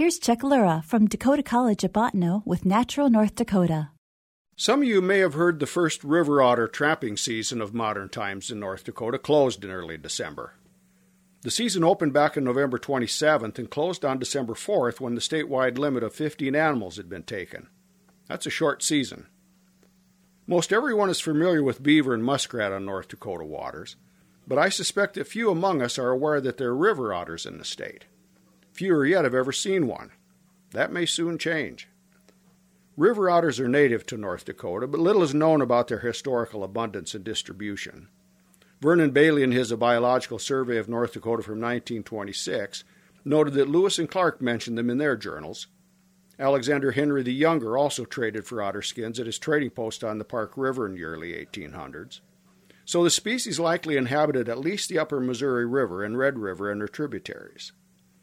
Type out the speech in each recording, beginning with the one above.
Here's Chuck Lura from Dakota College at Bottineau with Natural North Dakota. Some of you may have heard the first river otter trapping season of modern times in North Dakota closed in early December. The season opened back on November 27th and closed on December 4th when the statewide limit of 15 animals had been taken. That's a short season. Most everyone is familiar with beaver and muskrat on North Dakota waters, but I suspect that few among us are aware that there are river otters in the state. Fewer yet have ever seen one. That may soon change. River otters are native to North Dakota, but little is known about their historical abundance and distribution. Vernon Bailey, in his A Biological Survey of North Dakota from 1926, noted that Lewis and Clark mentioned them in their journals. Alexander Henry the Younger also traded for otter skins at his trading post on the Park River in the early 1800s. So the species likely inhabited at least the upper Missouri River and Red River and their tributaries.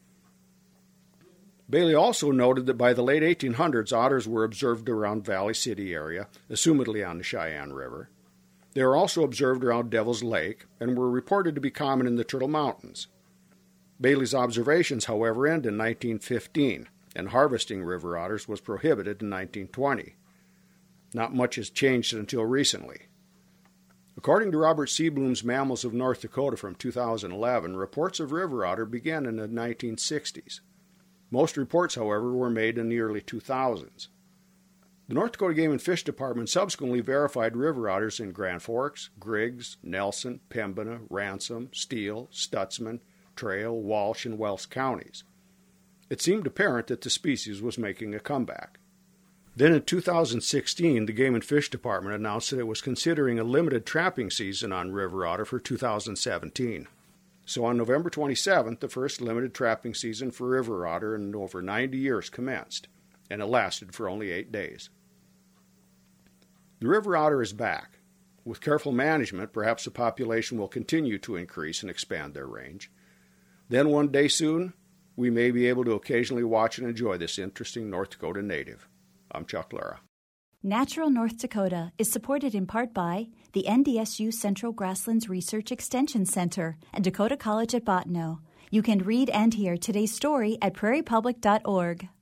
Bailey also noted that by the late 1800s, otters were observed around Valley City area, assumedly on the Cheyenne River. They were also observed around Devil's Lake and were reported to be common in the Turtle Mountains. Bailey's observations, however, end in 1915, and harvesting river otters was prohibited in 1920. Not much has changed until recently. According to Robert Seablum's Mammals of North Dakota from 2011, reports of river otter began in the 1960s. Most reports, however, were made in the early 2000s. The North Dakota Game and Fish Department subsequently verified river otters in Grand Forks, Griggs, Nelson, Pembina, Ransom, Steele, Stutzman, Trail, Walsh, and Wells counties. It seemed apparent that the species was making a comeback. Then in 2016, the Game and Fish Department announced that it was considering a limited trapping season on river otter for 2017. So on November 27th, the first limited trapping season for river otter in over 90 years commenced, and it lasted for only 8 days. The river otter is back. With careful management, perhaps the population will continue to increase and expand their range. Then one day soon, we may be able to occasionally watch and enjoy this interesting North Dakota native. I'm Chuck Lara. Natural North Dakota is supported in part by the NDSU Central Grasslands Research Extension Center and Dakota College at Bottineau. You can read and hear today's story at prairiepublic.org.